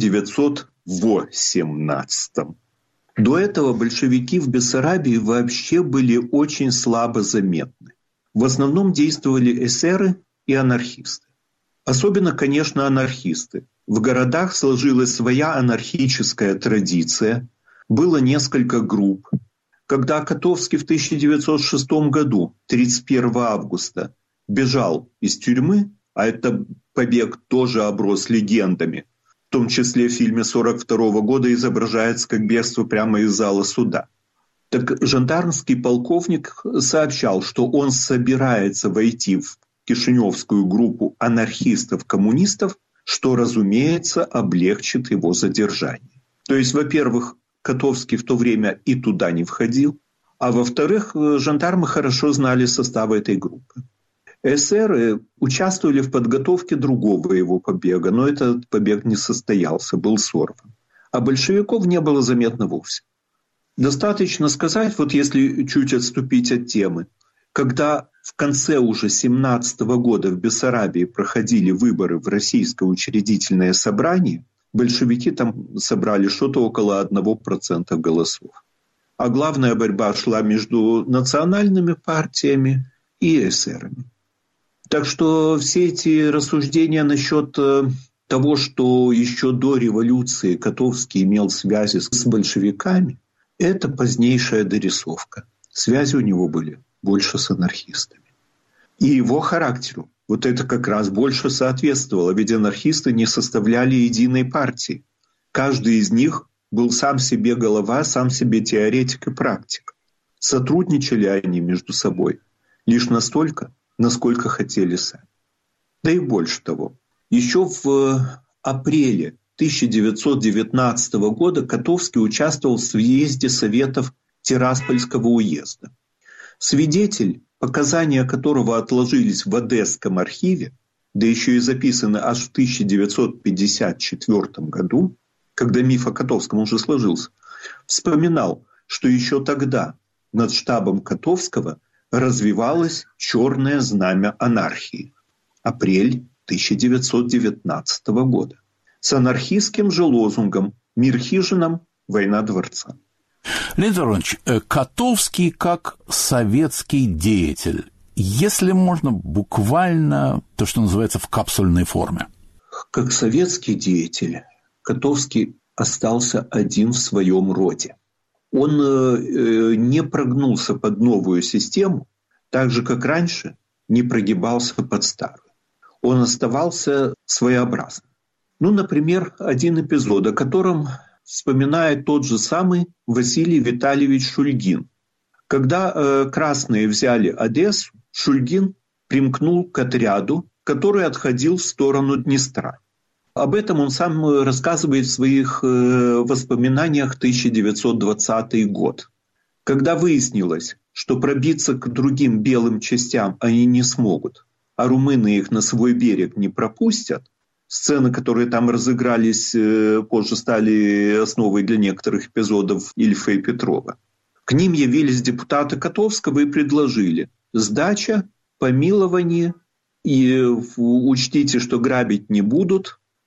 1918. До этого большевики в Бессарабии вообще были очень слабо заметны. В основном действовали эсеры и анархисты. Особенно, конечно, анархисты. В городах сложилась своя анархическая традиция. Было несколько групп. Когда Котовский в 1906 году, 31 августа, бежал из тюрьмы, а это побег тоже оброс легендами, в том числе в фильме 1942 года изображается как бегство прямо из зала суда. Так жандармский полковник сообщал, что он собирается войти в кишиневскую группу анархистов-коммунистов, что, разумеется, облегчит его задержание. То есть, во-первых, Котовский в то время и туда не входил, а во-вторых, жандармы хорошо знали состав этой группы. Эсеры участвовали в подготовке другого его побега, но этот побег не состоялся, был сорван. А большевиков не было заметно вовсе. Достаточно сказать, вот если чуть отступить от темы, когда в конце уже 1917 года в Бессарабии проходили выборы в Российское учредительное собрание, большевики там собрали что-то около 1% голосов. А главная борьба шла между национальными партиями и эсерами. Так что все эти рассуждения насчет того, что еще до революции Котовский имел связи с большевиками, это позднейшая дорисовка. Связи у него были больше с анархистами. И его характеру вот это как раз больше соответствовало, ведь анархисты не составляли единой партии. Каждый из них был сам себе голова, сам себе теоретик и практик. Сотрудничали они между собой лишь настолько, насколько хотели сами. Да и больше того. Еще в апреле 1919 года Котовский участвовал в съезде Советов Тираспольского уезда. Свидетель, показания которого отложились в Одесском архиве, да еще и записаны аж в 1954 году, когда миф о Котовском уже сложился, вспоминал, что еще тогда над штабом Котовского развивалось черное знамя анархии. Апрель 1919 года. С анархистским же лозунгом «Мир хижинам, война дворца». Леонид Иванович, Котовский как советский деятель, если можно буквально то, что называется в капсульной форме. Как советский деятель Котовский остался один в своем роде. Он не прогнулся под новую систему, так же, как раньше, не прогибался под старую. Он оставался своеобразным. Например, один эпизод, о котором вспоминает тот же самый Василий Витальевич Шульгин. Когда красные взяли Одессу, Шульгин примкнул к отряду, который отходил в сторону Днестра. Об этом он сам рассказывает в своих воспоминаниях 1920 год. Когда выяснилось, что пробиться к другим белым частям они не смогут, а румыны их на свой берег не пропустят, сцены, которые там разыгрались, позже стали основой для некоторых эпизодов Ильфа и Петрова. К ним явились депутаты Котовского и предложили сдача, помилование, и учтите, что грабить не будут,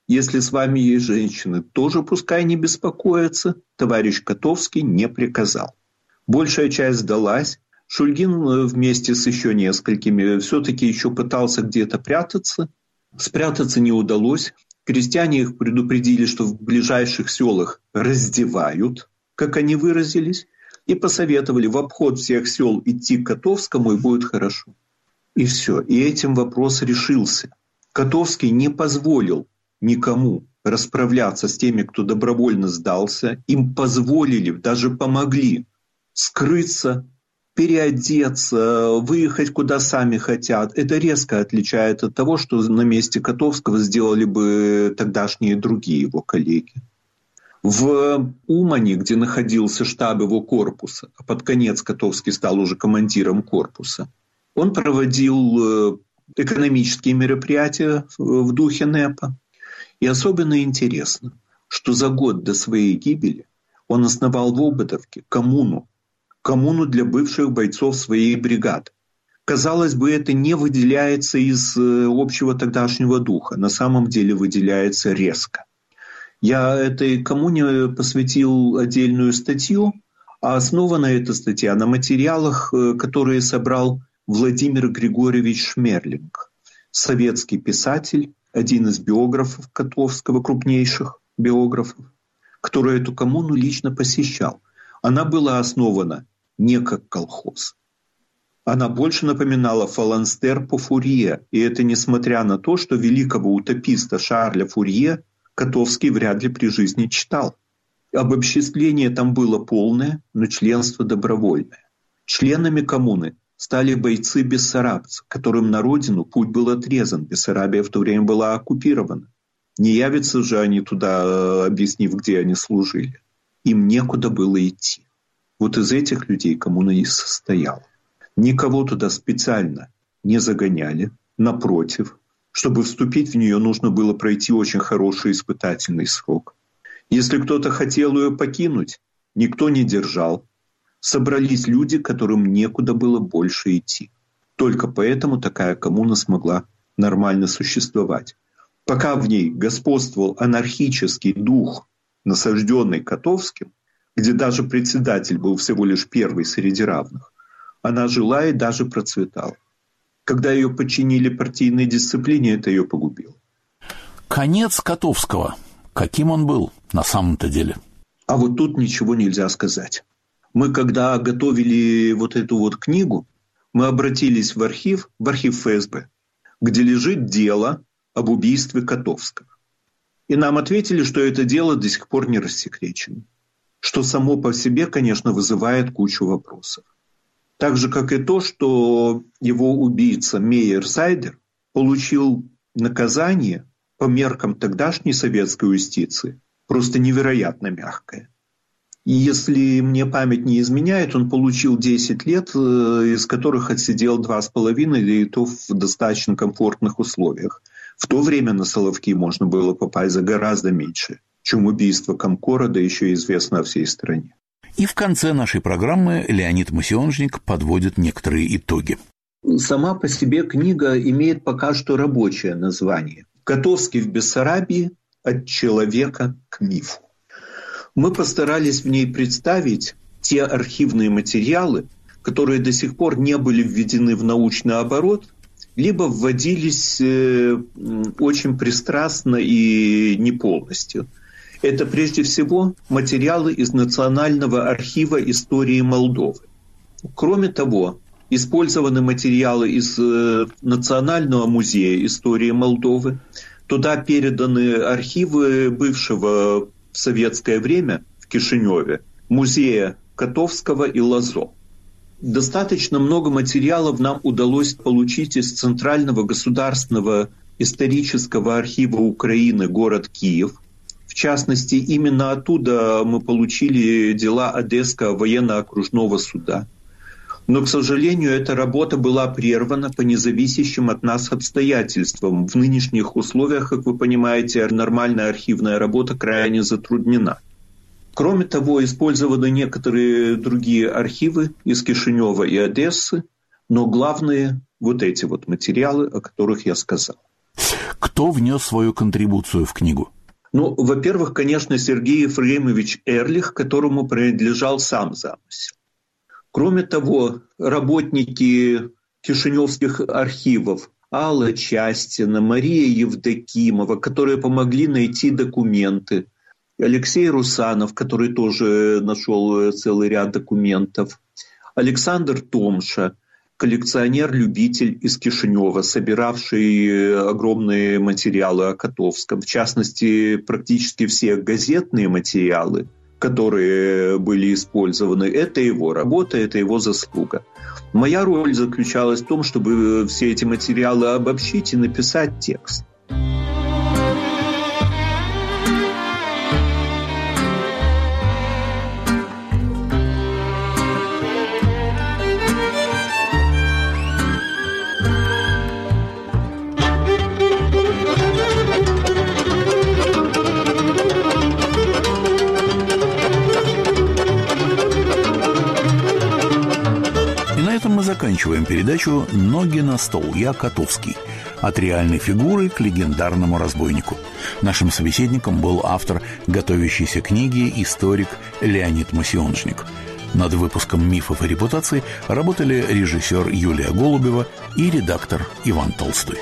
Если с вами есть женщины, тоже пускай не беспокоятся, товарищ Котовский не приказал. Большая часть сдалась. Шульгин вместе с еще несколькими все-таки еще пытался где-то прятаться. Спрятаться не удалось. Крестьяне их предупредили, что в ближайших селах раздевают, как они выразились, и посоветовали в обход всех сел идти к Котовскому, и будет хорошо. И все. И этим вопрос решился. Котовский не позволил никому расправляться с теми, кто добровольно сдался. Им позволили, даже помогли скрыться, переодеться, выехать куда сами хотят. Это резко отличает от того, что на месте Котовского сделали бы тогдашние другие его коллеги. В Умане, где находился штаб его корпуса, а под конец Котовский стал уже командиром корпуса, он проводил экономические мероприятия в духе НЭПа. И особенно интересно, что за год до своей гибели он основал в Ободовке коммуну для бывших бойцов своей бригады. Казалось бы, это не выделяется из общего тогдашнего духа. На самом деле выделяется резко. Я этой коммуне посвятил отдельную статью, а основана эта статья на материалах, которые собрал Владимир Григорьевич Шмерлинг, советский писатель, один из биографов Котовского, крупнейших биографов, который эту коммуну лично посещал. Она была основана не как колхоз. Она больше напоминала фаланстер по Фурье, и это несмотря на то, что великого утописта Шарля Фурье Котовский вряд ли при жизни читал. Обобществление там было полное, но членство добровольное. Членами коммуны стали бойцы-бессарабцы, которым на родину путь был отрезан. Бессарабия в то время была оккупирована. Не явятся же они туда, объяснив, где они служили. Им некуда было идти. Вот из этих людей коммуна и состояла. Никого туда специально не загоняли. Напротив, чтобы вступить в нее, нужно было пройти очень хороший испытательный срок. Если кто-то хотел ее покинуть, никто не держал. Собрались люди, которым некуда было больше идти. Только поэтому такая коммуна смогла нормально существовать. Пока в ней господствовал анархический дух, насажденный Котовским, где даже председатель был всего лишь первый среди равных, она жила и даже процветала. Когда ее подчинили партийной дисциплине, это ее погубило. Конец Котовского. Каким он был на самом-то деле? А вот тут ничего нельзя сказать. Мы, когда готовили вот эту вот книгу, мы обратились в архив ФСБ, где лежит дело об убийстве Котовского. И нам ответили, что это дело до сих пор не рассекречено. Что само по себе, конечно, вызывает кучу вопросов. Так же, как и то, что его убийца Мейер Зайдер получил наказание по меркам тогдашней советской юстиции просто невероятно мягкое. И если мне память не изменяет, он получил 10 лет, из которых отсидел 2,5, и то в достаточно комфортных условиях. В то время на Соловки можно было попасть за гораздо меньше, чем убийство комкора, да еще известно о всей стране. И в конце нашей программы Леонид Массионжник подводит некоторые итоги. Сама по себе книга имеет пока что рабочее название. «Котовский в Бессарабии. От человека к мифу». Мы постарались в ней представить те архивные материалы, которые до сих пор не были введены в научный оборот, либо вводились очень пристрастно и не полностью. Это прежде всего материалы из Национального архива истории Молдовы. Кроме того, использованы материалы из Национального музея истории Молдовы. Туда переданы архивы бывшего в советское время в Кишиневе музея Котовского и Лозо. Достаточно много материалов нам удалось получить из Центрального государственного исторического архива Украины, город Киев. В частности, именно оттуда мы получили дела Одесского военно-окружного суда. Но, к сожалению, эта работа была прервана по независящим от нас обстоятельствам. В нынешних условиях, как вы понимаете, нормальная архивная работа крайне затруднена. Кроме того, использованы некоторые другие архивы из Кишинева и Одессы, но главные вот эти вот материалы, о которых я сказал. Кто внес свою контрибуцию в книгу? Ну, во-первых, конечно, Сергей Ефремович Эрлих, которому принадлежал сам замысел. Кроме того, работники кишиневских архивов Алла Частина, Мария Евдокимова, которые помогли найти документы, Алексей Русанов, который тоже нашел целый ряд документов, Александр Томша, коллекционер-любитель из Кишинева, собиравший огромные материалы о Котовском, в частности, практически все газетные материалы, которые были использованы, это его работа, это его заслуга. Моя роль заключалась в том, чтобы все эти материалы обобщить и написать текст. Мы заканчиваем передачу «Ноги на стол. Я Котовский». От реальной фигуры к легендарному разбойнику. Нашим собеседником был автор готовящейся книги, историк Леонид Масионжник. Над выпуском «Мифов и репутаций» работали режиссер Юлия Голубева и редактор Иван Толстой.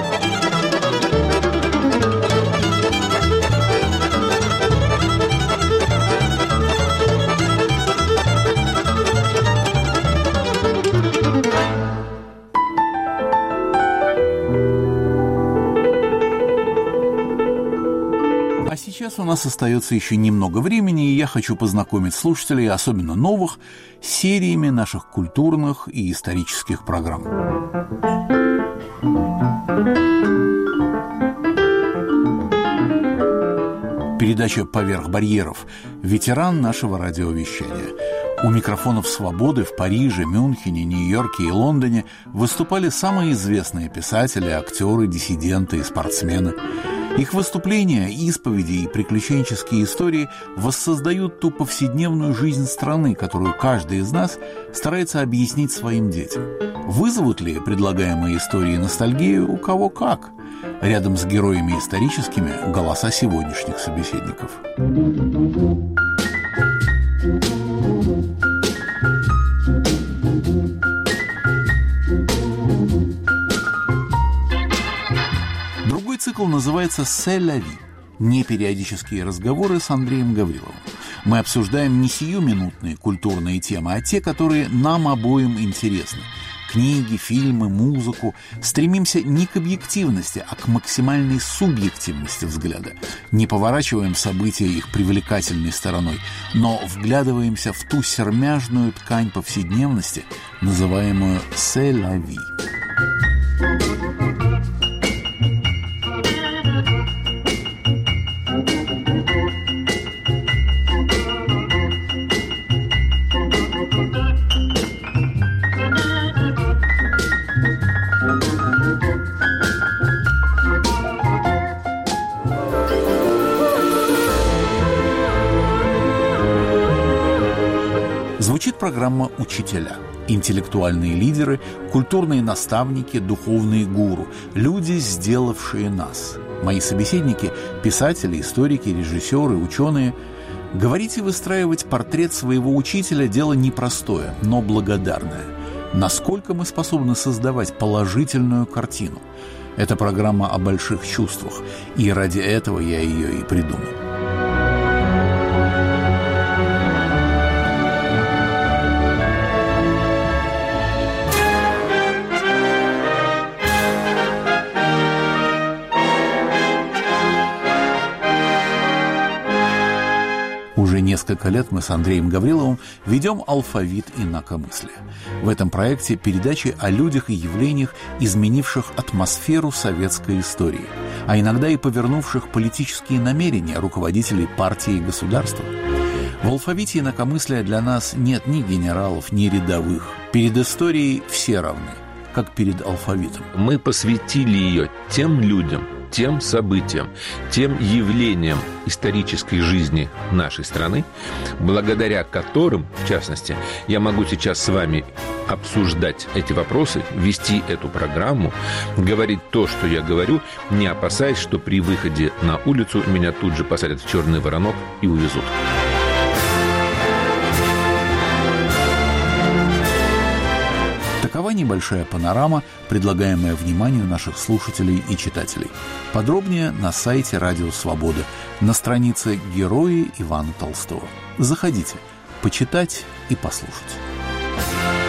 Сейчас у нас остается еще немного времени, и я хочу познакомить слушателей, особенно новых, с сериями наших культурных и исторических программ. Передача «Поверх барьеров». Ветеран нашего радиовещания. У микрофонов «Свободы» в Париже, Мюнхене, Нью-Йорке и Лондоне выступали самые известные писатели, актеры, диссиденты и спортсмены. Их выступления, исповеди и приключенческие истории воссоздают ту повседневную жизнь страны, которую каждый из нас старается объяснить своим детям. Вызовут ли предлагаемые истории ностальгию у кого как? Рядом с героями историческими голоса сегодняшних собеседников. Цикл называется «Се ла ви» – непериодические разговоры с Андреем Гавриловым. Мы обсуждаем не сиюминутные культурные темы, а те, которые нам обоим интересны. Книги, фильмы, музыку. Стремимся не к объективности, а к максимальной субъективности взгляда. Не поворачиваем события их привлекательной стороной, но вглядываемся в ту сермяжную ткань повседневности, называемую «Се ла ви». Звучит программа «Учителя». Интеллектуальные лидеры, культурные наставники, духовные гуру. Люди, сделавшие нас. Мои собеседники – писатели, историки, режиссеры, ученые. Говорить и выстраивать портрет своего учителя – дело непростое, но благодарное. Насколько мы способны создавать положительную картину? Это программа о больших чувствах, и ради этого я ее и придумал. Уже несколько лет мы с Андреем Гавриловым ведем «Алфавит инакомыслия». В этом проекте передачи о людях и явлениях, изменивших атмосферу советской истории, а иногда и повернувших политические намерения руководителей партии и государства. В «Алфавите инакомыслия» для нас нет ни генералов, ни рядовых. Перед историей все равны, как перед алфавитом. Мы посвятили ее тем людям, тем событиям, тем явлениям исторической жизни нашей страны, благодаря которым, в частности, я могу сейчас с вами обсуждать эти вопросы, вести эту программу, говорить то, что я говорю, не опасаясь, что при выходе на улицу меня тут же посадят в черный воронок и увезут. Такова небольшая панорама, предлагаемая вниманию наших слушателей и читателей. Подробнее на сайте Радио Свобода, на странице «Герои Ивана Толстого». Заходите, почитать и послушать.